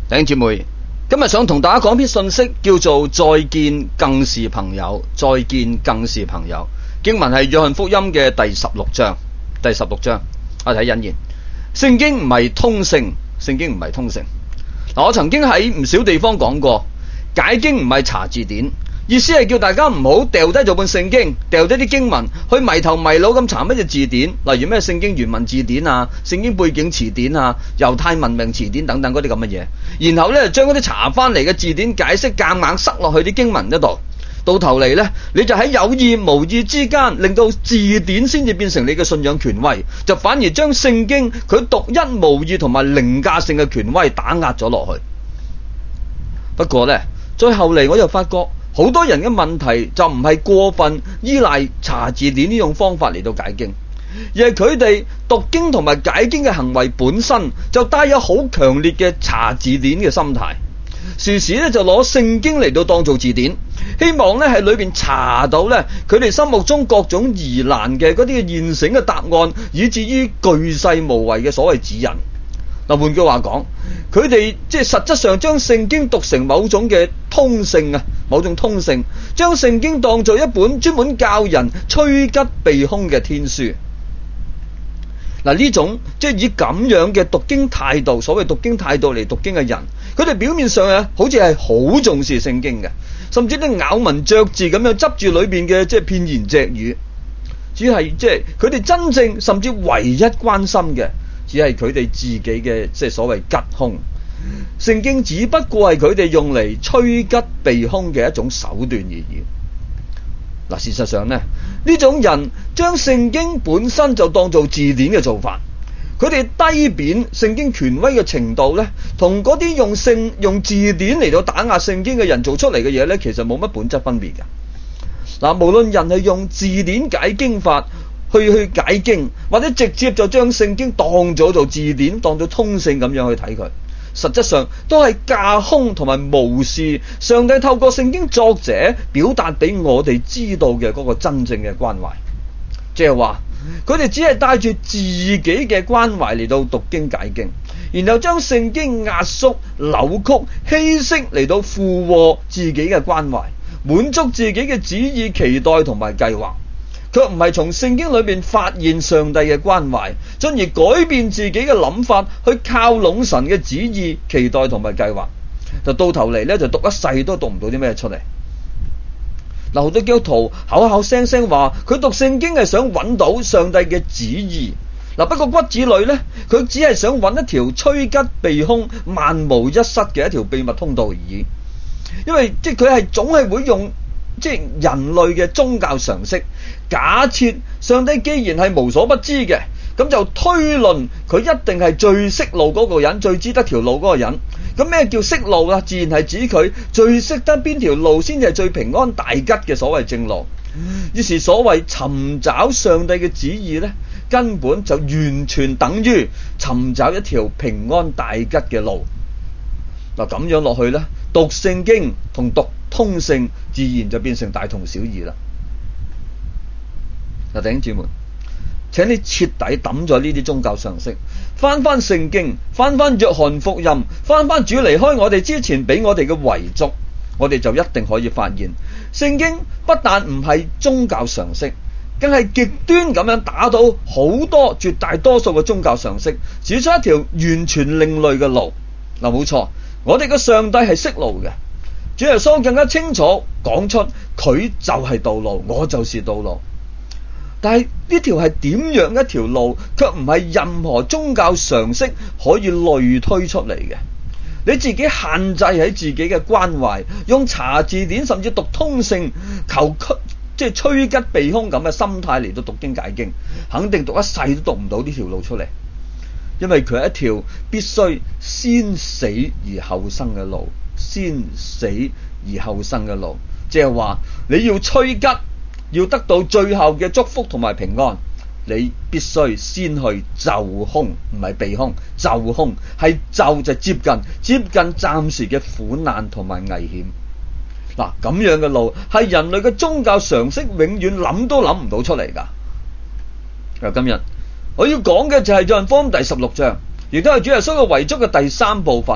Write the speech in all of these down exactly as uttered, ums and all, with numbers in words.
弟兄姊妹，今日想同大家講篇信息，叫做再見更是朋友。再見更是朋友。經文係約翰福音嘅第十六章。第十六章，我睇引言。聖經唔係通勝，聖經唔係通勝。嗱，我曾經喺唔少地方講過，解經唔係查字典，意思係叫大家唔好掉低咗本聖經，掉低啲經文去迷頭迷腦咁查乜嘢字典，例如咩聖經原文字典啊、聖經背景詞典啊、猶太文明詞典等等嗰啲咁嘅嘢，然後咧將嗰啲查翻嚟嘅字典解釋夾硬塞落去啲經文嗰度，到頭嚟咧你就喺有意無意之間令到字典先至變成你嘅信仰權威，就反而將聖經佢獨一無二同埋凌駕性嘅權威打壓咗落去。不過咧，再後嚟我又發覺好多人嘅問題就唔係過分依賴查字典呢種方法嚟到解經，而係佢哋讀經同埋解經嘅行為本身就帶有好強烈嘅查字典嘅心態，時時咧就攞聖經嚟到當做字典，希望咧喺裏邊查到咧佢哋心目中各種疑難嘅嗰啲嘅現成嘅答案，以至於巨細無遺嘅所謂指引。嗱，換句話講，佢哋即係實質上將聖經讀成某種嘅通勝啊，某種通勝，將聖經當做一本專門教人趨吉避凶嘅天書。嗱，呢種即係以咁樣嘅讀經態度，所謂讀經態度嚟讀經嘅人，佢哋表面上啊好似係好重視聖經嘅，甚至都咬文嚼字咁樣執住裏邊嘅即係片言隻語，只係即係佢哋真正甚至唯一關心嘅，只係佢哋自己嘅即係所謂吉凶。聖經只不過係佢哋用嚟趨吉避凶嘅一種手段而已。嗱，事實上呢，呢種人將聖經本身就當做字典嘅做法，佢哋低貶聖經權威嘅程度呢，同嗰啲用聖用字典嚟到打壓聖經嘅人做出嚟嘅嘢呢，其實冇乜本質分別嘅。嗱，無論人係用字典解經法去去解經，或者直接就將聖經當咗做字典，當做通勝咁樣去睇佢，實質上都係架空同埋無視上帝透過聖經作者表達俾我哋知道嘅嗰個真正嘅關懷。即係話佢哋只係帶住自己嘅關懷嚟到讀經解經，然後將聖經壓縮、扭曲、稀釋嚟到附和自己嘅關懷，滿足自己嘅旨意、期待同埋計劃，卻唔係從聖經裏面發現上帝嘅關懷，進而改變自己嘅諗法，去靠攏神嘅旨意、期待同埋計劃，就到頭嚟咧就讀一世都讀唔到啲咩出嚟。嗱，好多基督徒口口聲聲話佢讀聖經係想揾到上帝嘅旨意，嗱，不過骨子裏咧佢只係想揾一條趨吉避凶、萬無一失嘅一條秘密通道而已。因為即係佢係總係會用即係人類嘅宗教常識，假設上帝既然係無所不知嘅，咁就推論佢一定係最識路嗰個人，最知得條路嗰個人。咁咩叫識路啊？自然係指佢最識得邊條路先至係最平安大吉嘅所謂正路。於是所謂尋找上帝嘅旨意呢，根本就完全等於尋找一條平安大吉嘅路。嗱，咁樣落去呢，讀聖經同讀通勝自然就變成大同小異啦。嗱，弟兄姊妹，請你徹底抌咗呢啲宗教常識，翻翻聖經，翻翻約翰福音，翻翻主離開我哋之前俾我哋嘅遺囑，我哋就一定可以發現，聖經不但唔係宗教常識，更係極端咁樣打倒好多絕大多數嘅宗教常識，指出一條完全另類嘅路。嗱，冇錯，我哋嘅上帝係識路嘅，主耶穌更加清楚講出佢就係道路，我就是道路。但係呢條係點樣一條路，卻唔係任何宗教常識可以類推出嚟嘅。你自己限制喺自己嘅關懷，用查字典甚至讀通勝，求即係趨吉避凶咁嘅心態嚟到讀經解經，肯定讀一世都讀唔到呢條路出嚟。因為佢係一條必須先死而後生嘅路，先死而後生嘅路，即係話你要趨吉，要得到最後嘅祝福同埋平安，你必須先去就凶，唔係避凶，就凶係就就接近接近暫時嘅苦難同埋危險。嗱，咁樣嘅路係人類嘅宗教常識永遠諗都諗唔到出嚟噶。今日我要講嘅就係約翰福音第十六章，亦都係主耶穌嘅遺囑嘅第三部分。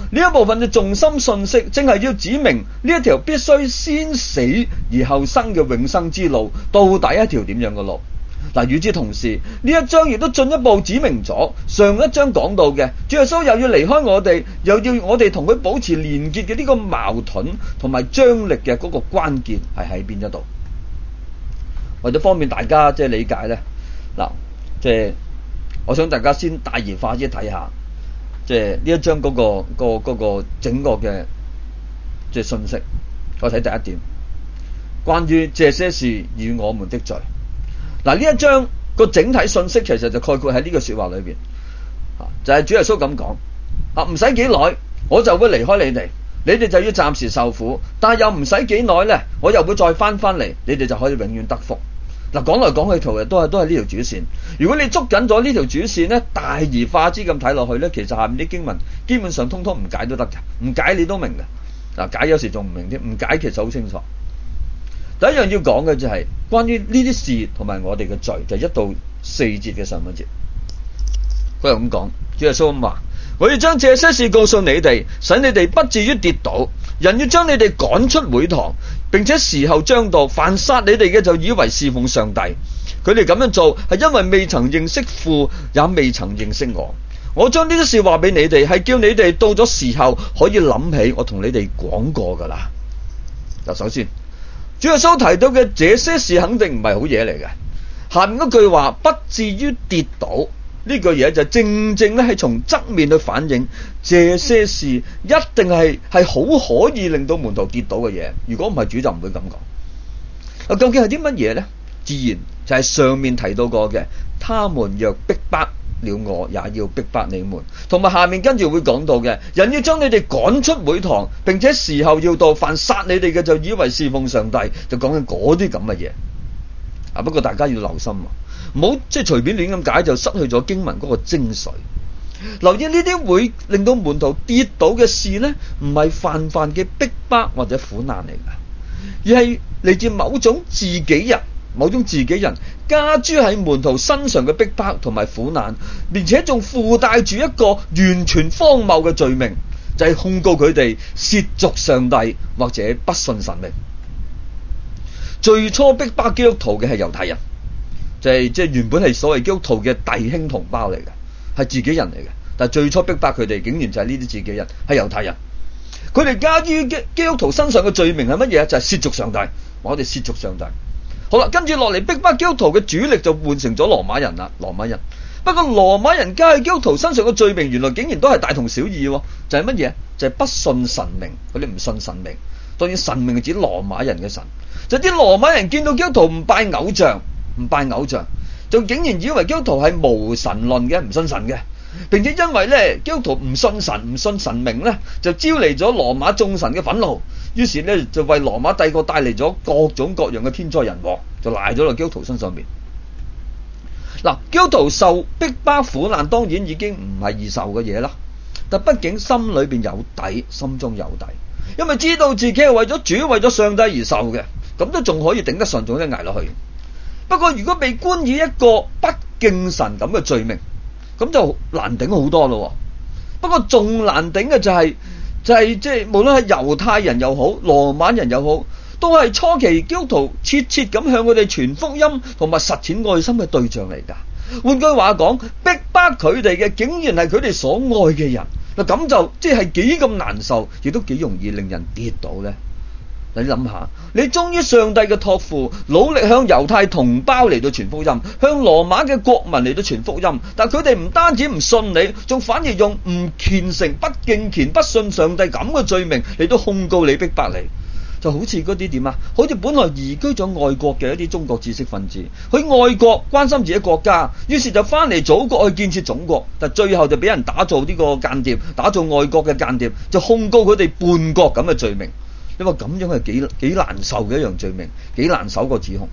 呢一部分嘅重心信息，正係要指明呢一條必須先死而後生嘅永生之路，到底一條點樣嘅路？嗱，與之同時，呢一章亦都進一步指明咗上一章講到嘅，主耶穌又要離開我哋，又要我哋同佢保持連結嘅呢個矛盾同埋張力嘅嗰個關鍵係喺邊一度？為咗方便大家即係理解咧，嗱，即係我想大家先大而化之睇下，即係呢一章嗰個嗰個嗰個整個嘅即係信息。我睇第一點，關於這些事與我們的罪。嗱，呢一章個整體信息其實就概括喺呢個說話裏邊，就係、是、主耶穌咁講，啊，唔使幾耐我就會離開你哋，你哋就要暫時受苦，但係又唔使幾耐咧，我又會再翻翻嚟，你哋就可以永遠得福。嗱，講來講去，其實都係都係呢條主線。如果你捉緊咗呢條主線咧，大而化之咁睇落去咧，其實下面啲經文基本上通通唔解都得嘅，唔解你都明嘅。嗱，解有時仲唔明添，唔解其實好清楚。第一樣要講嘅就係關於呢啲事同埋我哋嘅罪，就係一到四節嘅上半節。佢又咁講，主耶穌咁話：我要將這些事告訴你哋，使你哋不至於跌倒。人要將你哋趕出會堂，並且時候將到，凡殺你哋嘅就以為侍奉上帝。佢哋咁樣做係因為未曾認識父，也未曾認識我。我將呢啲事話俾你哋，係叫你哋到咗時候可以諗起我同你哋講過噶啦。嗱，首先主耶穌提到嘅這些事肯定唔係好嘢嚟嘅。下面嗰句話不至於跌倒，呢句嘢就正正咧係從側面去反映這些事一定係係好可以令到門徒跌倒嘅嘢。如果唔係，主就唔會咁講。啊，究竟係啲乜嘢呢？自然就係上面提到過嘅，他們若逼迫了我，也要逼迫你們。同埋下面跟住會講到嘅，人要將你哋趕出會堂，並且時候要到，凡殺你哋嘅就以為侍奉上帝，就講緊嗰啲咁嘅嘢。啊，不過大家要留心，唔好即係隨便亂咁解就失去咗經文嗰個精髓。留意呢啲會令到門徒跌倒嘅事呢，唔係泛泛嘅逼迫或者苦難嚟噶，而係嚟自某種自己人。某種自己人加諸喺門徒身上嘅逼迫同埋苦難，並且仲附帶住一個完全荒謬嘅罪名，就係、是、控告佢哋褻瀆上帝或者不信神明。最初逼迫基督徒嘅係猶太人，就係即係原本係所謂基督徒嘅弟兄同胞嚟嘅，係自己人嚟嘅。但係最初逼迫佢哋，竟然就係呢啲自己人，係猶太人。佢哋加於基基督徒身上嘅罪名係乜嘢？就係褻瀆上帝，我哋褻瀆上帝。好啦，跟住落嚟逼迫基督徒嘅主力就換成咗羅馬人啦，羅馬人。不過羅馬人加喺基督徒身上嘅罪名，原來竟然都係大同小異，就係乜嘢？就係、是、不信神明，佢哋唔信神明。當然神明係指羅馬人嘅神，就啲、是、羅馬人見到基督徒唔拜偶像，唔拜偶像，就竟然以為基督徒係無神論嘅，唔信神嘅，並且因為咧基督徒唔信神，唔信神明咧，就招嚟咗羅馬眾神嘅憤怒。於是咧就為羅馬帝國帶嚟咗各種各樣嘅天災人禍，就賴咗落基督徒身上面。嗱，基督徒受逼迫苦難當然已經唔係易受嘅嘢啦，但畢竟心裏邊有底，心中有底，因為知道自己係為咗主、為咗上帝而受嘅，咁都仲可以頂得順，仲可以捱落去。不過如果被冠以一個不敬神咁嘅罪名，咁就難頂好多咯。不過仲難頂嘅就係、是。就係即係無論係猶太人又好，羅馬人又好，都係初期基督徒切切咁向佢哋傳福音同埋實踐愛心嘅對象嚟噶。換句話講，逼迫佢哋嘅竟然係佢哋所愛嘅人，嗱咁就即係幾咁難受，亦都幾容易令人跌倒呢。你諗下，你忠於上帝嘅託付，努力向猶太同胞嚟到傳福音，向羅馬嘅國民嚟到傳福音，但佢哋唔單止唔信你，仲反而用唔虔誠、不敬虔、不信上帝咁嘅罪名嚟到控告你、逼迫你。就好似嗰啲點啊？好似本來移居咗外國嘅一啲中國知識分子，去外國關心自己國家，於是就翻嚟祖國去建設總國，但最後就俾人打造呢個間諜，打造外國嘅間諜，就控告佢哋叛國咁嘅罪名。你話咁樣係幾幾難受嘅一樣罪名，幾難受個指控。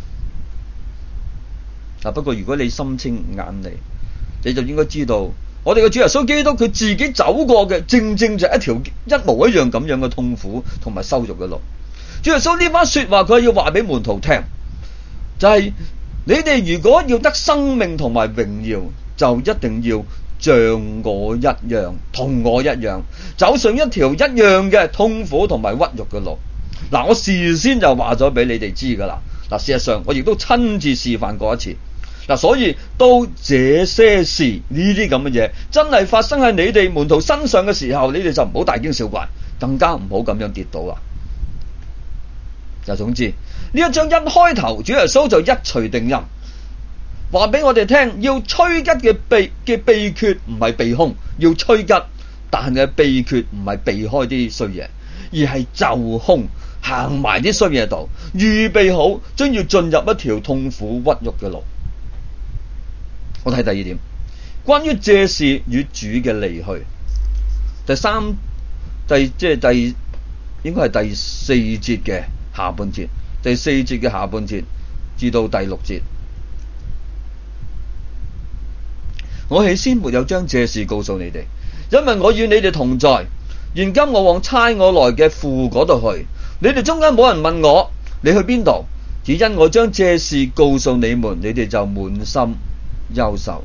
啊，不過如果你心清眼利，你就應該知道，我哋嘅主耶穌基督佢自己走過嘅，正正就係一條一模一樣咁樣嘅痛苦同埋羞辱嘅路。主耶穌呢番說話，佢係要話俾門徒聽，就係、是、你哋如果要得生命同埋榮耀，就一定要像我一樣，同我一樣，走上一條一樣嘅痛苦同埋屈辱嘅路。嗱，我事先就話咗俾你哋知噶啦。嗱，事實上我亦都親自示範過一次。嗱，所以到這些事呢啲咁嘅嘢真係發生喺你哋門徒身上嘅時候，你哋就唔好大驚小怪，更加唔好咁樣跌倒啦。就總之呢一章一開頭，主耶穌就一錘定音，話俾我哋聽，要趨吉嘅秘嘅秘訣唔係避凶，要趨吉，但係秘訣唔係避開啲衰嘢，而係就凶，行埋啲衰嘢度，預備好將要進入一條痛苦屈辱嘅路。我睇第二點，關於這事與主嘅離去。第三第即係第應該係第四節嘅下半節，第四節嘅下半節至到第六節。我起先沒有將這事告訴你哋，因為我與你哋同在。現今我往差我來嘅父嗰度去，你哋中間冇人問我你去邊度，只因我將這事告訴你們，你哋就滿心憂愁。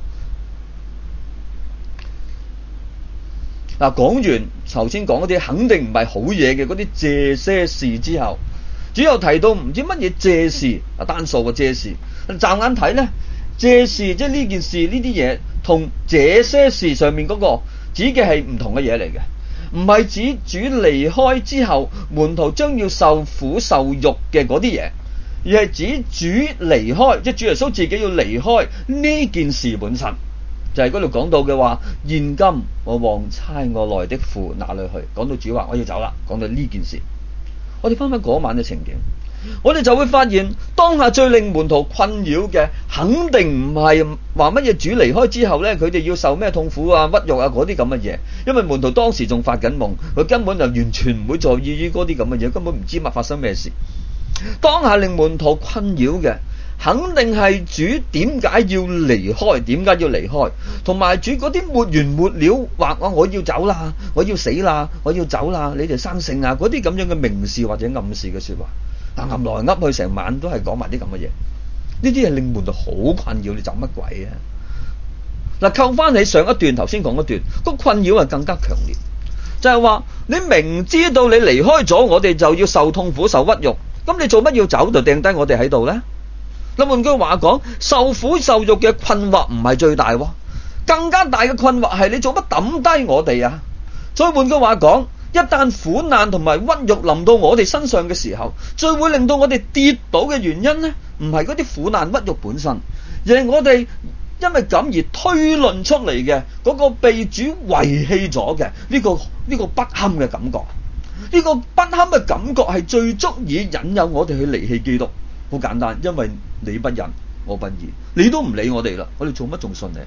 嗱，講完頭先講嗰啲肯定唔係好嘢嘅嗰啲這些事之後，主要提到唔知乜嘢這事啊，單數嘅這事。驟眼睇呢，這事即係呢件事呢啲嘢，同這些事上面嗰個指嘅係唔同嘅嘢嚟嘅，唔係指主離開之後門徒將要受苦受辱嘅嗰啲嘢，而係指主離開，即係主耶穌自己要離開呢件事本身。就係嗰度講到嘅話，現今我往差我來的父那裏去。講到主話我要走啦，講到呢件事，我哋翻返嗰晚嘅情景，我哋就會發現當下最令門徒困擾嘅，肯定唔係話乜嘢主離開之後呢，佢哋要受咩痛苦啊、屈辱啊嗰啲咁嘅嘢，因為門徒當時仲發緊夢，佢根本就完全唔會在意於嗰啲咁嘅嘢，根本唔知乜發生咩事。當下令門徒困擾嘅，肯定係主點解要離開，點解要離開，同埋主嗰啲沒完沒了話我要走啦，我要死啦，我要走啦，你哋生性啊嗰啲咁樣嘅明示或者暗示嘅說話，但噏來噏去成晚都係講埋啲咁嘅嘢，呢啲係令門徒好困擾。你走乜鬼啊？嗱，扣翻起上一段頭先講一段，個困擾係更加強烈，就係話你明知道你離開咗我哋就要受痛苦受屈辱，咁你做乜要走就掟低我哋喺度呢？嗱，換句話講，受苦受辱嘅困惑唔係最大喎，更加大嘅困惑係你做乜抌低我哋啊？再換句話講，一旦苦難同埋屈辱臨到我哋身上嘅時候，最會令到我哋跌倒嘅原因呢，唔係嗰啲苦難屈辱本身，而係我哋因為咁而推論出嚟嘅嗰個被主遺棄咗嘅呢個呢個不堪嘅感覺。呢個不堪嘅感覺係最足以引誘我哋去離棄基督。好簡單，因為你不仁，我不義，你都唔理我哋啦，我哋做乜仲信你？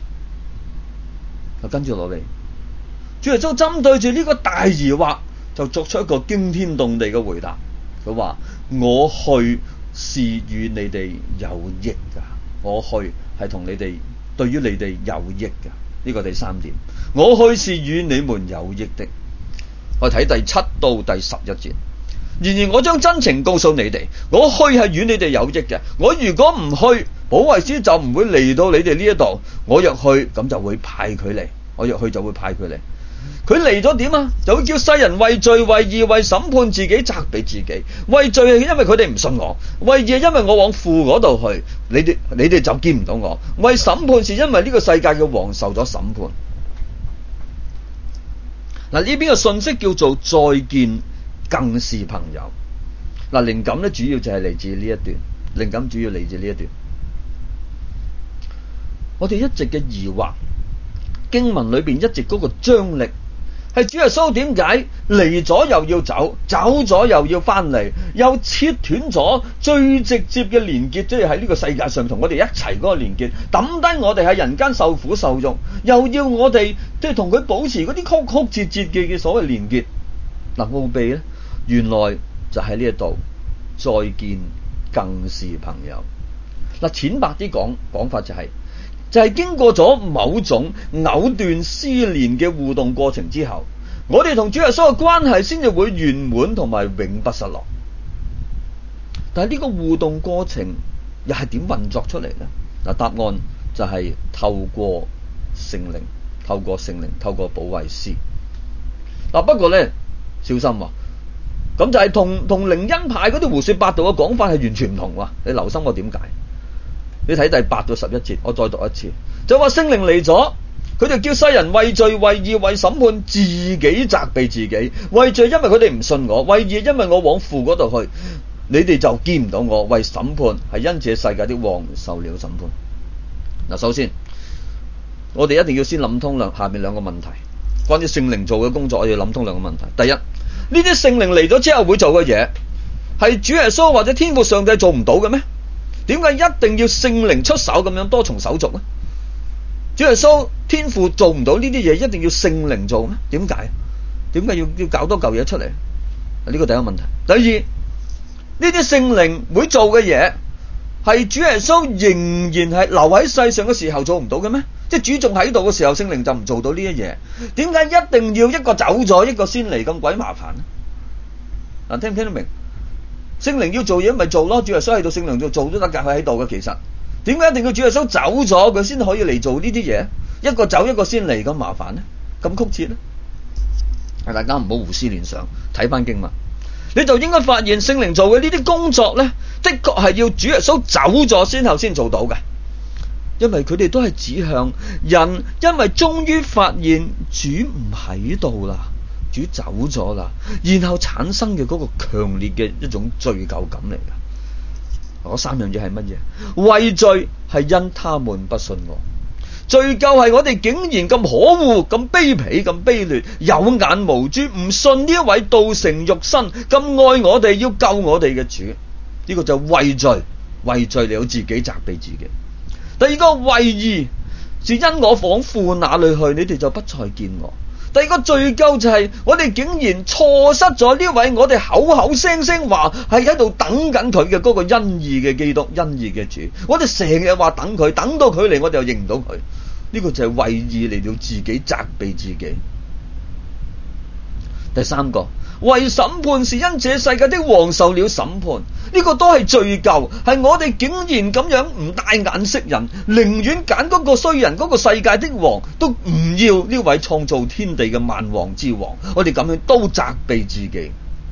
就跟住落嚟，主耶穌針對住呢個大疑惑，就作出一個驚天動地嘅回答。佢話：我去是與你哋有益噶，我去係同你哋對於你哋有益噶。呢個第三點，我去是與你們有益的。我睇第七到第十一節。然而我將真情告訴你哋，我去係與你哋有益嘅。我如果唔去，保惠師就唔會嚟到你哋呢一度。我若去，咁就會派佢嚟。我若去就會派佢嚟。佢嚟咗點啊？就會叫世人為罪、為義、為審判自己，責備自己。為罪係因為佢哋唔信我，為義係因為我往父嗰度去，你哋你哋就見唔到我。為審判是因為呢個世界嘅王受咗審判。嗱，呢邊嘅信息叫做再見更是朋友。嗱，靈感咧主要就係嚟自呢一段，靈感主要嚟自呢一段。我哋一直嘅疑惑，經文裏邊一直嗰個張力，係主耶穌點解嚟咗又要走，走咗又要翻嚟，又切斷咗最直接嘅連結，即係喺呢個世界上同我哋一齊嗰個連結，抌低我哋喺人間受苦受辱，又要我哋即係同佢保持嗰啲曲曲折折嘅嘅所謂連結。嗱，奧秘咧，原來就喺呢一度，再見更是朋友。嗱，淺白啲講講法就係、是，就係、是、經過咗某種藕斷絲連嘅互動過程之後，我哋同主耶穌嘅關係先至會圓滿同埋永不失落。但係呢個互動過程又係點運作出嚟呢？嗱，答案就係透過聖靈，透過聖靈，透過保惠師。嗱，不過咧小心喎、啊，咁就係同同靈恩派嗰啲胡說八道嘅講法係完全唔同喎。你留心我點解？你睇第八到十一節，我再讀一次，就話聖靈嚟咗，佢就叫世人為罪、為義、為審判，自己責備自己。為罪，因為佢哋唔信我；為義，因為我往父嗰度去，你哋就見唔到我；為審判，係因這世界的王受了審判。嗱，首先我哋一定要先諗通兩下面兩個問題，關於聖靈做嘅工作，我要諗通兩個問題。第一，呢啲聖靈嚟咗之後會做嘅嘢，係主耶穌或者天父上帝做唔到嘅咩？點解一定要聖靈出手咁樣多重手續呢？主耶穌天父做唔到呢啲嘢，一定要聖靈做咩？點解？點解要要搞多嚿嘢出嚟？呢個第一個問題。第二，呢啲聖靈會做嘅嘢，係主耶穌仍然係留喺世上嘅時候做唔到嘅咩？即係主仲喺度嘅時候，聖靈就唔做到呢啲嘢？點解一定要一個走咗，一個先嚟咁鬼麻煩呢？嗱，聽唔聽得明？聖靈要做嘢咪做咯，主耶穌喺度，聖靈就做都得㗎，佢喺度嘅。其實點解一定要主耶穌走咗佢先可以嚟做呢啲嘢？一個走一個先嚟咁麻煩呢？咁曲折呢？係大家唔好胡思亂想，睇翻經文，你就應該發現聖靈做嘅呢啲工作呢，的確係要主耶穌走咗先後先做到嘅，因為佢哋都係指向人，因為終於發現主唔喺度啦。主走咗啦，然後產生嘅嗰個強烈嘅一種罪疚感嚟嘅。嗰三樣嘢係乜嘢？畏罪係因他們不信我，罪疚係我哋竟然咁可惡、咁卑鄙、咁卑劣、有眼無珠，唔信呢一位道成肉身、咁愛我哋、要救我哋嘅主。呢、這個就係畏罪，畏罪你要自己責備自己。第二個畏義是因我往父那裏去，你哋就不再見我。第二個罪疚就係我哋竟然錯失咗呢位我哋口口聲聲話係喺度等緊佢嘅嗰個恩義嘅基督、恩義嘅主。我哋成日話等佢，等到佢嚟我哋又認唔到佢。呢個就係為義嚟到自己責備自己。第三個，為審判是因這世界的王受了審判。呢個都係罪疚，係我哋竟然咁樣唔帶眼識人，寧願揀嗰個衰人，嗰個世界的王，都唔要呢位創造天地嘅萬王之王。我哋咁樣都責備自己。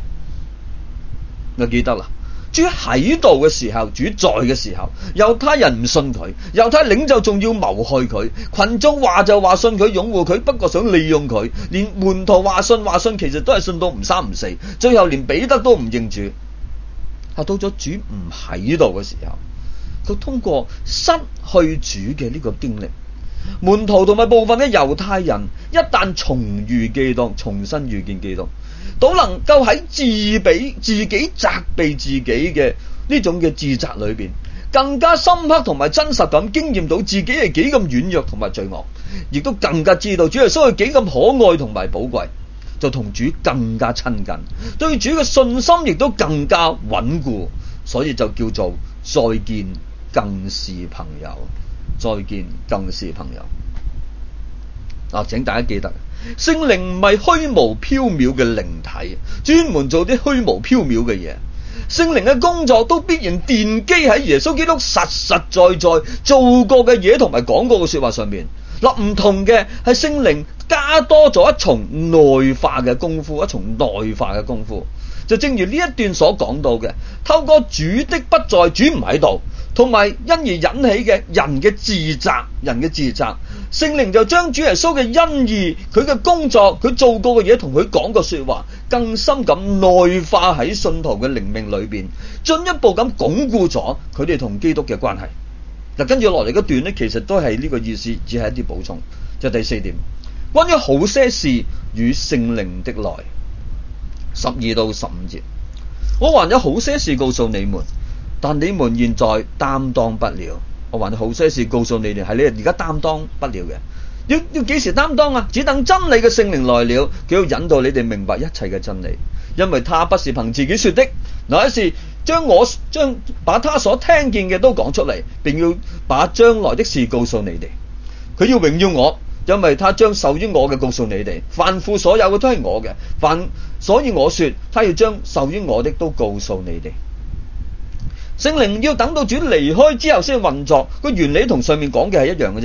我記得啦，主喺度嘅時候，主在嘅時候，猶太人唔信佢，猶太領袖仲要謀害佢，群眾話就話信佢，擁護佢，不過想利用佢，連門徒話信話信，其實都係信到唔三唔四，最後連彼得都唔認主。到咗主唔喺度嘅時候，佢通過失去主嘅呢個經歷，門徒同埋部分嘅猶太人一旦重遇基督，重新遇見基督，都能夠喺自比自己責備自己嘅呢種嘅自責裏邊，更加深刻同埋真實咁經驗到自己係幾咁軟弱同埋罪惡，亦都更加知道主耶穌係幾咁可愛同埋寶貴，就同主更加親近，對主嘅信心亦都更加穩固，所以就叫做再見更是朋友，再見更是朋友。啊，請大家記得，聖靈唔係虛無縹緲嘅靈體，專門做啲虛無縹緲嘅嘢。聖靈嘅工作都必然奠基喺耶穌基督實實在在做過嘅嘢同埋講過嘅說話上面。嗱，唔同嘅係聖靈加多咗一重內化嘅功夫，一重內化嘅功夫。就正如呢一段所講到嘅，透過主的不在，主唔喺度，同埋因而引起嘅人嘅自責，人嘅自責，聖靈就將主耶穌嘅恩義、佢嘅工作、佢做過嘅嘢同佢講過說話，更深咁內化喺信徒嘅靈命裏邊，進一步咁鞏固咗佢哋同基督嘅關係。嗱，跟住落嚟嗰段呢，其實都係呢個意思，只係一啲補充。就第四點，關於好些事與聖靈的來，十二到十五節，我還有好些事告訴你們，但你們現在擔當不了。我還有好些事告訴你哋，係你而家擔當不了嘅。要要幾時擔當啊？只等真理嘅聖靈來了，佢要引導你哋明白一切嘅真理，因為他不是憑自己說的，乃是將我將把他所聽見嘅都講出嚟，並要把將來的事告訴你哋。佢要榮耀我，因為他將受於我嘅告訴你哋。凡父所有嘅都係我嘅，凡所以我說，他要將受於我的都告訴你哋。聖靈要等到主離開之後先運作，個原理同上面講嘅係一樣嘅啫。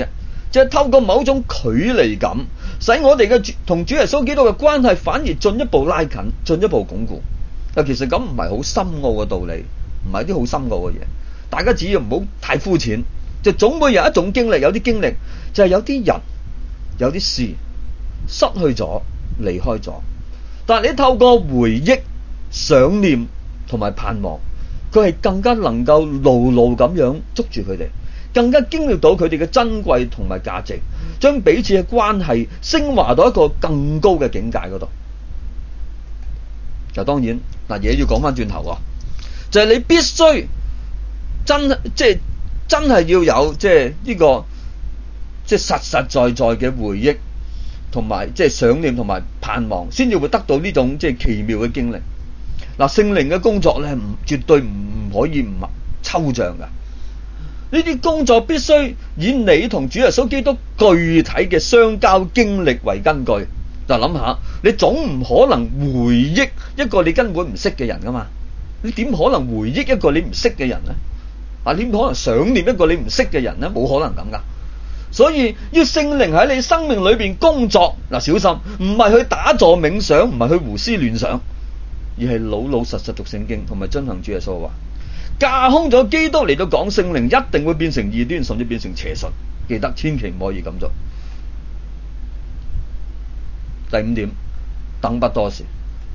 就係透過某種距離感，使我哋嘅同主耶穌基督嘅關係反而進一步拉近，進一步鞏固。嗱，其實咁唔係好深奧嘅道理，唔係啲好深奧嘅嘢。大家只要唔好太膚淺，就總會有一種經歷，有啲經歷就係有啲人、有啲事失去咗、離開咗，但係你透過回憶、想念同埋盼望，佢係更加能夠牢牢咁樣捉住佢哋，更加經歷到佢哋嘅珍貴同埋價值，將彼此嘅關係升華到一個更高嘅境界嗰度。就當然嗱，嘢要講翻轉頭喎，就係、是、你必須真即係真係要有即係呢個即係實實在在嘅回憶同埋即係想念同埋盼望，先至會得到呢種即係奇妙嘅經歷。嗱，聖靈嘅工作咧，唔絕對唔可以唔抽象噶。呢啲工作必須以你同主耶穌基督具體嘅相交經歷為根據。就諗下，你總唔可能回憶一個你根本唔識嘅人噶嘛？你點可能回憶一個你唔識嘅人呢？啊，點可能想念一個你唔識嘅人呢？冇可能咁噶。所以要聖靈喺你生命裏邊工作，嗱，小心，唔係去打坐冥想，唔係去胡思亂想，而係老老實實讀聖經，同埋遵行主耶穌話。架空咗基督嚟到講聖靈，一定會變成異端，甚至變成邪術。記得千祈唔可以咁做。第五點，等不多時。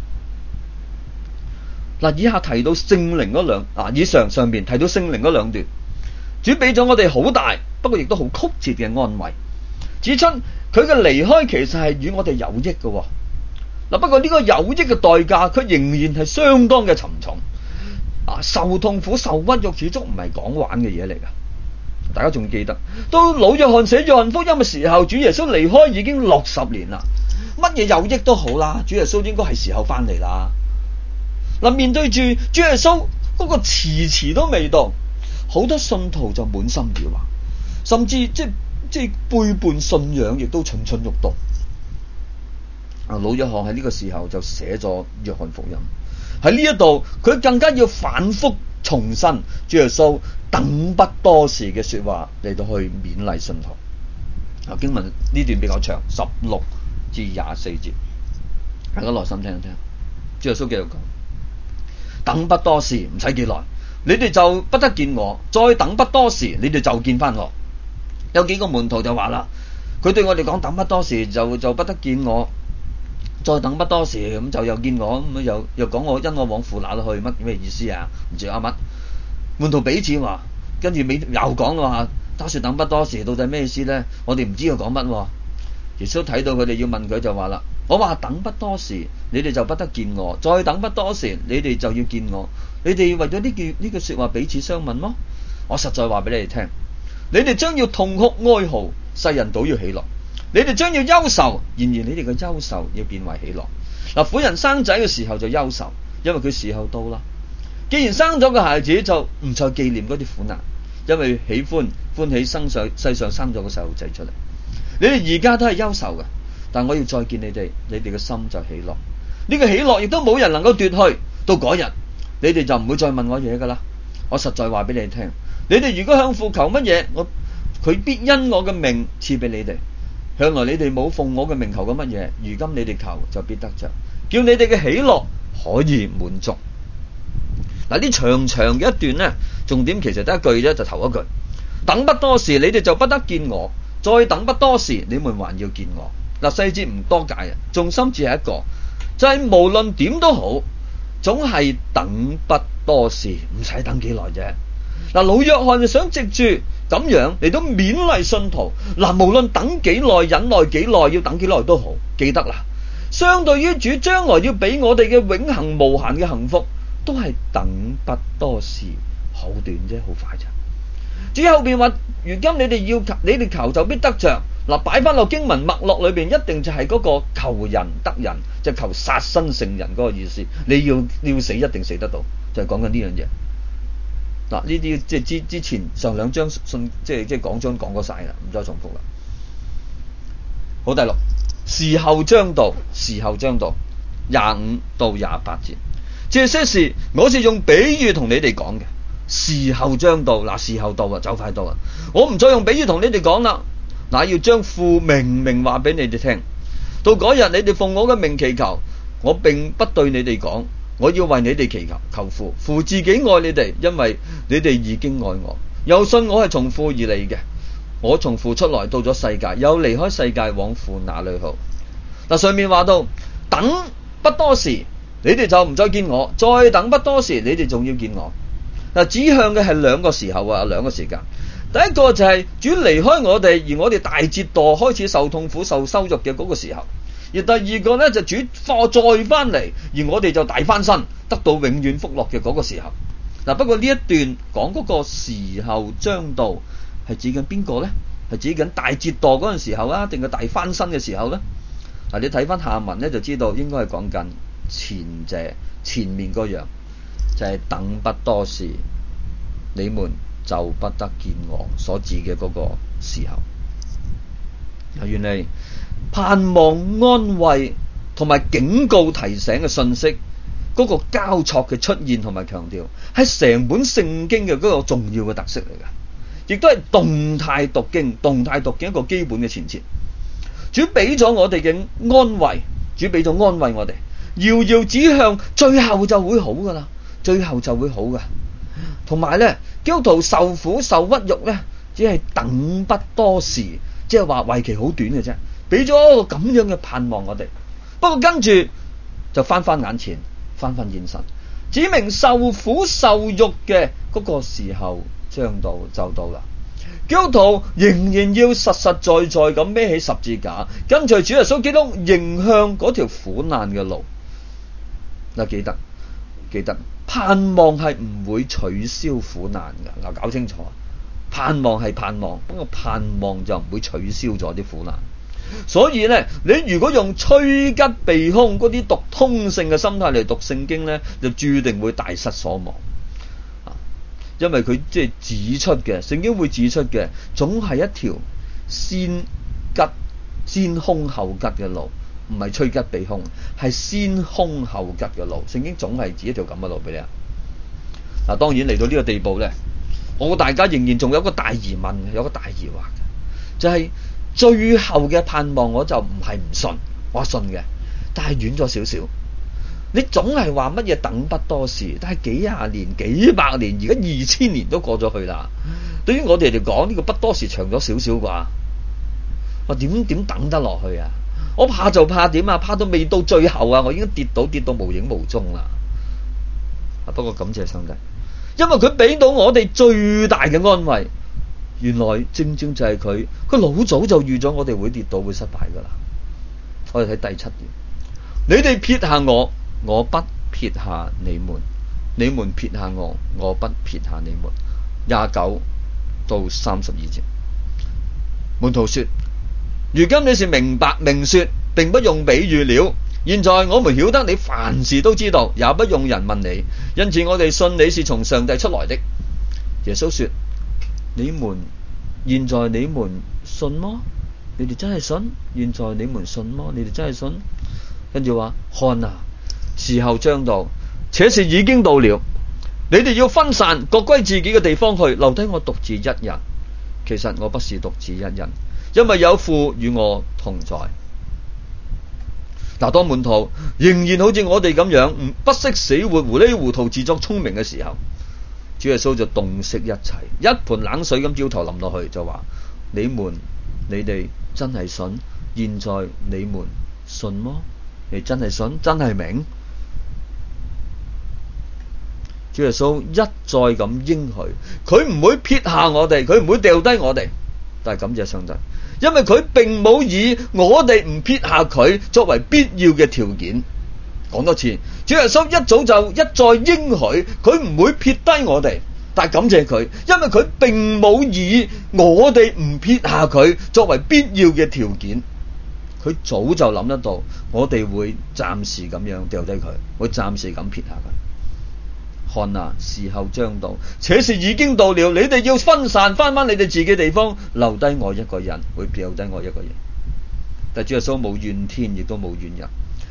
嗱，以下提到聖靈嗰兩啊，以上上邊提到聖靈嗰兩段，主俾咗我哋好大，不過亦都好曲折嘅安慰，指出佢嘅離開其實係與我哋有益嘅。嗱，不過呢個有益嘅代價，佢仍然係相當嘅沉重。啊，受痛苦、受屈辱，始終唔係講玩嘅嘢嚟噶。大家仲記得，到老約翰寫約翰福音嘅時候，主耶穌離開已經六十年啦。乜嘢有益都好啦，主耶穌應該係時候翻嚟啦。嗱，面對住主耶穌嗰個遲遲都未到，好多信徒就滿心疑惑，甚至即即背叛信仰，亦都蠢蠢欲動。啊，老約翰喺呢個時候就寫咗約翰福音。喺呢一度，佢更加要反覆重申主耶穌等不多時嘅說話嚟到去勉勵信徒。啊，經文呢段比較長，十六至廿四節，大家耐心聽一聽。主耶穌繼續講：等不多時，唔使幾耐，你哋就不得見我；再等不多時，你哋就見翻我。有幾個門徒就話啦，佢對我哋講等不多時就就不得見我。再等不多時，咁就又見我，咁又又講我因我往父那裏去，乜咩意思啊？唔知阿乜。門徒彼此話，跟住尾又講話，他說等不多時，到底咩意思呢？我哋唔知佢講乜。耶穌睇到佢哋要問佢就話啦，我話等不多時，你哋就不得見我；再等不多時，你哋就要見我。你哋為咗呢句呢句說話彼此相問麼？我實在話俾你哋聽，你哋將要痛哭哀號，世人倒要喜樂。你哋將要憂愁，然而你哋嘅憂愁要變為喜樂。嗱，婦人生仔嘅時候就憂愁，因為佢時候到啦。既然生咗個孩子，就唔再紀念嗰啲苦難，因為喜歡歡喜生上世上生咗個細路仔出嚟。你哋而家都係憂愁嘅，但我要再見你哋，你哋嘅心就喜樂。呢個喜樂亦都冇人能夠奪去。到嗰日，你哋就唔會再問我嘢噶啦。我實在話俾你聽，你哋如果向父求乜嘢，我佢必因我嘅名賜俾你哋。向來你哋冇奉我嘅名求過乜嘢，如今你哋求就必得着，叫你哋嘅喜樂可以滿足。嗱，呢長長嘅一段呢，重點其實得一句啫，就頭一句，等不多時，你哋就不得見我；再等不多時，你們還要見我。嗱，細節唔多解啊，重心只係一個，就係、是、無論點都好，總係等不多時，唔使等幾耐啫。嗱，老約翰就想藉住咁樣嚟到勉勵信徒，嗱，無論等幾耐、忍耐幾耐、要等幾耐都好，記得啦。相對於主將來要俾我哋嘅永恆無限嘅幸福，都係等不多時，好短啫，好快啫。主後邊話，如今你哋要求，你哋求就必得着。嗱，擺翻落經文脈絡裏邊，一定就係嗰個求人得人，就求殺身成仁嗰個意思。你要要死，一定死得到，就係講緊呢樣嘢。嗱，呢啲即係之之前上兩章信即係即係講章講過晒啦，唔再重複啦。好，第六，時候將到，時候將到，廿五到廿八節，這些事我是用比喻同你哋講嘅。時候將到，嗱，時候到啊，就快到啊！我唔再用比喻同你哋講啦， 乃要將父明明話俾你哋聽。到嗰日你哋奉我嘅名祈求，我並不對你哋講，我要為你哋祈求，求父，父自己愛你哋，因為你哋已經愛我，又信我係從父而嚟嘅。我從父出來到咗世界，又離開世界往父那裏去。嗱，上面話到等不多時，你哋就唔再見我；再等不多時，你哋仲要見我。嗱，指向嘅係兩個時候啊，兩個時間。第一個就係主離開我哋，而我哋大折墮，開始受痛苦、受羞辱嘅嗰個時候；而第二個呢，就主再再翻嚟，而我哋就大翻身，得到永遠福樂嘅嗰個時候。嗱，不過呢一段講嗰個時候將到，係指緊邊個呢？係指緊大折墮嗰陣時候啊，定係大翻身嘅時候呢？嗱，你睇翻下文呢，就知道應該係講緊前者前面嗰樣，就係、是、等不多時，你們就不得見我所指嘅嗰個時候。原來盼望、安慰同埋警告、提醒嘅信息，嗰、那個交錯嘅出現同埋強調，係成本聖經嘅嗰個重要嘅特色嚟嘅，亦都係動態讀經、動態讀經一個基本嘅前設。主俾咗我哋嘅安慰，主俾咗安慰我哋，遙遙指向最後就會好噶啦，最後就會好噶。同埋咧，基督徒受苦受屈辱咧，只係等不多時，即係話為期好短嘅啫，俾咗一個咁樣嘅盼望我哋。不過跟住就翻翻眼前，翻翻現實，指明受苦受辱嘅嗰個時候將到就到啦。基督徒仍然要實實在在咁孭起十字架，跟隨主耶穌基督，迎向嗰條苦難嘅路。嗱，記得記得，盼望係唔會取消苦難嘅。嗱，搞清楚，盼望係盼望，不過盼望就唔會取消咗啲苦難。所以呢，你如果用趨吉避凶嗰啲讀通勝嘅心態嚟讀聖經呢，就注定會大失所望。因為佢即係指出嘅，聖經會指出嘅，總係一條先吉先凶後吉嘅路，唔係趨吉避凶，係先凶後吉嘅路。聖經總係指一條咁嘅路俾你啊！嗱，當然嚟到呢個地步呢，我大家仍然仲有個大疑問，有個大疑惑嘅，就係、是、最後嘅盼望，我就唔係唔信，我信嘅，但係遠咗少少。你總係話乜嘢等不多時，但係幾廿年、幾百年，而家二千年都過咗去啦。對於我哋嚟講，呢、這個不多時長咗少少啩。我點點等得落去啊？我怕就怕點啊？怕到未到最後啊！我已經跌倒跌到無影無蹤啦。不過感謝上帝，因為佢俾到我哋最大嘅安慰。原來正正就係佢，佢老早就預咗我哋會跌倒會失敗噶啦。我哋睇第七點，你哋撇下我，我不撇下你們；你們撇下我，我不撇下你們。廿九到三十二節，門徒說：如今你是明白明說，並不用比喻了。現在我們曉得你凡事都知道，也不用人問你，因此我哋信你是從上帝出來的。耶穌說：你們現在你們信麼？你哋真係信？現在你們信麼？你哋真係信？跟住話：看啊，時候將到，且是已經到了。你哋要分散，各歸自己嘅地方去，留低我獨自一人。其實我不是獨自一人，因為有父與我同在。嗱，當門徒仍然好似我哋咁樣唔不識死活、糊里糊塗、自作聰明嘅時候，主耶穌就洞悉一切，一盆冷水咁澆頭淋落去，就話：你們你哋真係信？現在你們信麼？你真係信？真係明？主耶穌一再咁應許，佢唔會撇下我哋，佢唔會掉低我哋。但係感謝上帝，因為佢並冇以我哋唔撇下佢作為必要嘅條件。講多次，主耶穌一早就一再應許，佢唔會撇低我哋。但係感謝佢，因為佢並冇以我哋唔撇下佢作為必要嘅條件。佢早就諗得到，我哋會暫時咁樣掉低佢，會暫時咁撇下佢。看啊，時候將到，且是已經到了。你哋要分散翻翻你哋自己地方，留低我一個人，會留低我一個人。但主耶穌冇怨天，亦都冇怨人，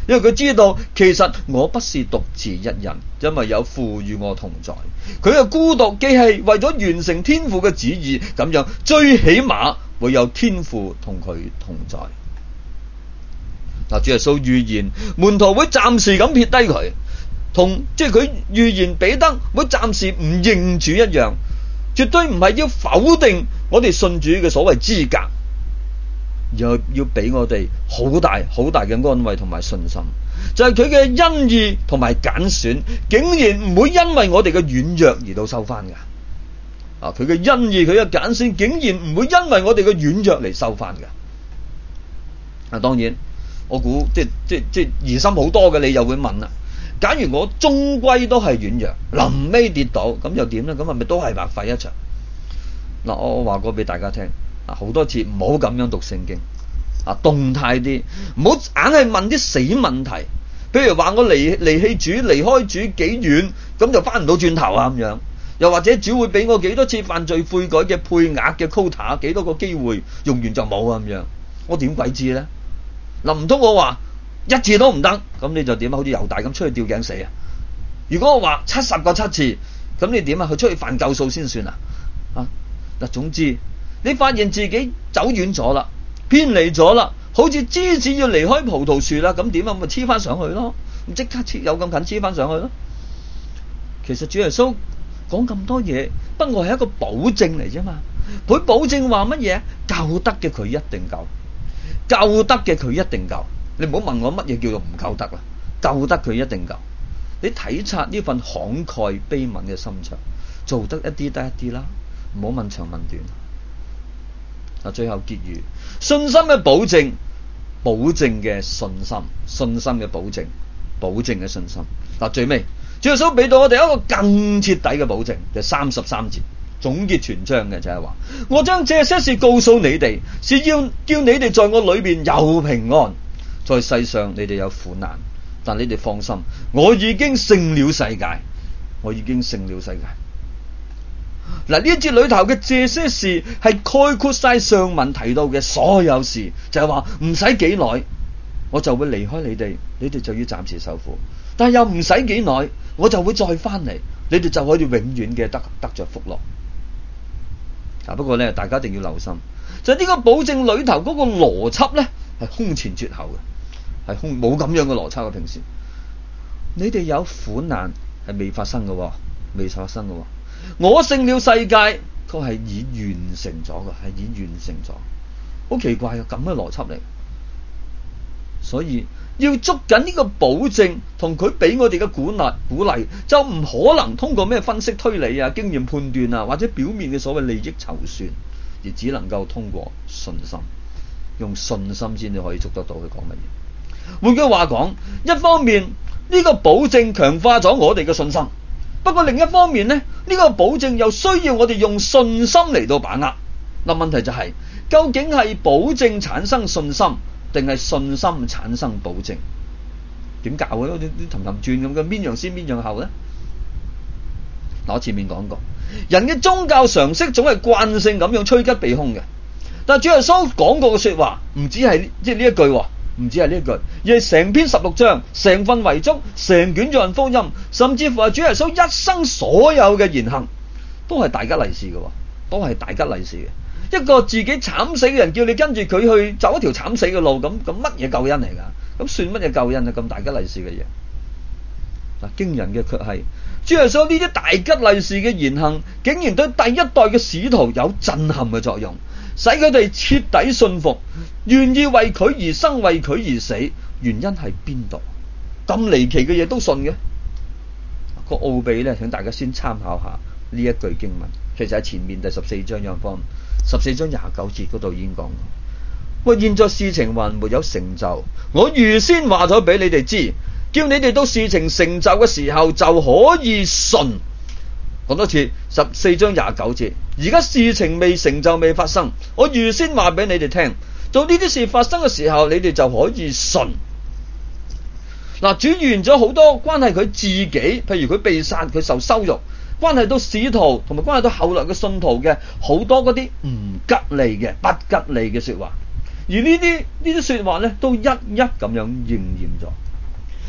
因為佢知道其實我不是獨自一人，因為有父與我同在。佢嘅孤獨既係為咗完成天父嘅旨意，咁樣最起碼會有天父同佢同在。嗱，主耶穌預言門徒會暫時咁撇低佢，同即係佢預言彼得會暫時唔認主一樣，絕對唔係要否定我哋信主嘅所謂資格，而要俾我哋好大好大嘅安慰同埋信心，就係佢嘅恩意同埋揀選，竟然唔會因為我哋嘅軟弱而到收翻噶。啊，佢嘅恩意，佢嘅揀選，竟然唔會因為我哋嘅軟弱嚟收翻噶。啊，當然。我估即即即疑心好多嘅，你又會問啦。假如我終歸都係軟弱，臨尾跌倒，咁又點呢？咁係咪都係白費一場？嗱，我話過俾大家聽，啊，好多次唔好咁樣讀聖經，啊，動態啲，唔好硬係問啲死問題。譬如話我離離棄主，離開主幾遠，咁就翻唔到轉頭啊咁樣。又或者主會俾我幾多次犯罪悔改嘅配額嘅 quota， 幾多個機會用完就冇啊咁樣，我點鬼知呢？嗱，唔通我話一次都唔得，咁你就點啊？好似猶大咁出去吊頸死啊？如果我話七十個七次，咁你點啊？去出去犯夠數先算啊？啊，嗱，總之你發現自己走遠咗啦，偏離咗啦，好似枝子要離開葡萄樹啦，咁點啊？咪黐翻上去咯，咁即刻黐有咁近黐翻上去咯。其實主耶穌講咁多嘢，不過係一個保證嚟啫嘛。佢保證話乜嘢？救得嘅佢一定救。救得嘅佢一定救，你唔好問我乜嘢叫做唔救得啦，救得佢一定救。你體察呢份慷慨悲憫嘅心腸，做得一啲得一啲啦，唔好問長問短。嗱，最後結語，信心嘅保證，保證嘅信心，信心嘅保證，保證嘅信心。嗱，最尾主耶穌俾到我哋一個更徹底嘅保證，就三十三節。總結全章嘅就係話，我將這些事告訴你哋，是要叫你哋在我裏面有平安。在世上你哋有苦難，但你哋放心，我已經勝了世界，我已經勝了世界。嗱，呢一節裏頭嘅這些事係概括晒上文提到嘅所有事，就係話唔使幾耐我就會離開你哋，你哋就要暫時受苦，但係又唔使幾耐我就會再翻嚟，你哋就可以永遠嘅得得着福樂。啊！不過咧，大家一定要留心，就係、是、呢個保證裏頭嗰個邏輯咧，係空前絕後嘅，係空冇咁樣嘅邏輯嘅。平時你哋有苦難係未發生嘅，未發生嘅。我勝了世界，佢係已完成咗嘅，係已完成咗。好奇怪啊！咁嘅邏輯嚟，所以要捉緊呢個保證同佢俾我哋嘅鼓勵，鼓勵就唔可能通過咩分析推理啊、經驗判斷啊，或者表面嘅所謂利益籌算，而只能夠通過信心，用信心先至可以捉得到佢講乜嘢。換句話講，一方面呢個保證強化咗我哋嘅信心，不過另一方面呢，呢個保證又需要我哋用信心嚟到把握。嗱，問題就係究竟係保證產生信心，定係信心產生保證？點教嘅？啲啲氹氹轉咁嘅，邊樣先邊樣後呢？嗱，我前面講過，人嘅宗教常識總係慣性咁樣趨吉避凶嘅。但係主耶穌講過嘅說話，唔止係即係呢一句，唔止係呢一句，而係成篇十六章、成份遺囑、成卷約翰福音，甚至乎係主耶穌一生所有嘅言行，都係大吉利是嘅，都係大吉利是嘅。一個自己慘死嘅人，叫你跟住佢去走一條慘死嘅路，咁咁乜嘢救恩嚟噶？咁算乜嘢救恩啊？咁大吉利是嘅嘢，嗱，驚人嘅卻係主耶穌呢啲大吉利是嘅言行，竟然對第一代嘅使徒有震撼嘅作用，使佢哋徹底信服，願意為佢而生，為佢而死。原因係邊度？咁離奇嘅嘢都信嘅？個奧秘呢，請大家先參考下呢一句經文，其實喺前面第十四章有方。十四章廿九節嗰度已經講過，喂，現在事情還沒有成就，我預先話咗俾你哋知，叫你哋到事情成就嘅時候就可以信。講多次，十四章廿九節，而家事情未成就未發生，我預先話俾你哋聽，到呢啲事發生嘅時候，你哋就可以信。嗱，主預言咗好多關係佢自己，譬如佢被殺，佢受羞辱，關係到使徒同埋關係到後來嘅信徒嘅好多嗰啲唔吉利嘅不吉利嘅說話，而呢啲呢啲說話咧都一一咁樣應驗咗。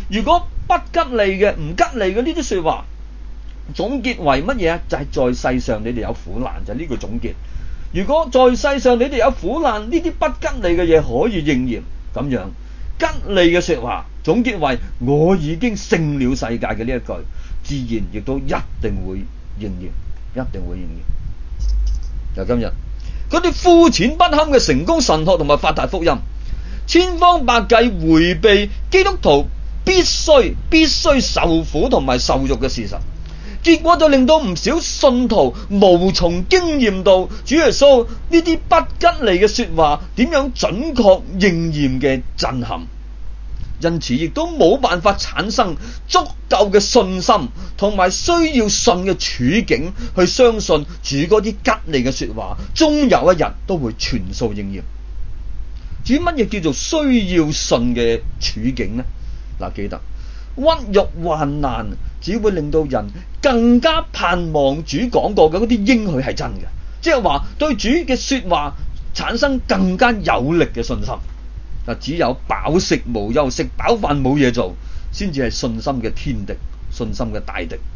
如果不吉利嘅、唔吉利嘅呢啲說話，總結為乜嘢啊？就係、是、在世上你哋有苦難，就係、是、呢個總結。如果在世上你哋有苦難，呢啲不吉利嘅嘢可以應驗，咁樣吉利嘅說話總結為我已經勝了世界嘅呢一句，自然亦都一定會應驗，一定會應驗。就今日嗰啲膚淺不堪嘅成功神學同埋發達福音，千方百計迴避基督徒必須必須受苦同埋受辱嘅事實，結果就令到唔少信徒無從經驗到主耶穌呢啲不吉利嘅說話點樣準確應驗嘅震撼，因此亦都冇辦法產生足夠嘅信心同埋需要信嘅處境去相信主嗰啲吉利嘅說話終有一日都會全數應驗。至於乜嘢叫做需要信嘅處境呢？嗱，記得屈辱患難只會令到人更加盼望主講過嘅嗰啲應許係真嘅，即係話對主嘅說話產生更加有力嘅信心。嗱，只有飽食無憂，食飽飯冇嘢做，先至係信心嘅天敵，信心嘅大敵。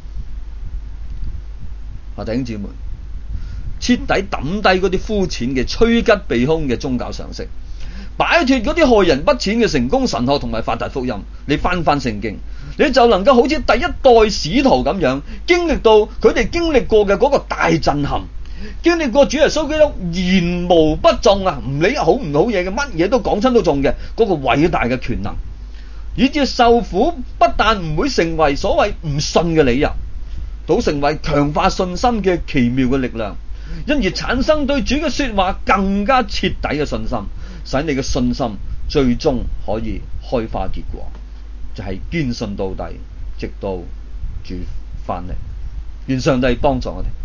啊，弟兄姊妹，徹底抌低嗰啲膚淺嘅趨吉避凶嘅宗教常識，擺脫嗰啲害人不淺嘅成功神學同埋發達福音，你翻翻聖經，你就能夠好似第一代使徒咁樣，經歷到佢哋經歷過嘅嗰個大震撼，經歷過主耶穌基督言無不中啊，唔理好唔好嘢嘅，乜嘢都講親都中嘅嗰個偉大嘅權能，以致受苦不但唔會成為所謂唔信嘅理由，倒成為強化信心嘅奇妙嘅力量，因而產生對主嘅說話更加徹底嘅信心，使你嘅信心最終可以開花結果，就係、是、堅信到底，直到主翻嚟。願上帝幫助我哋。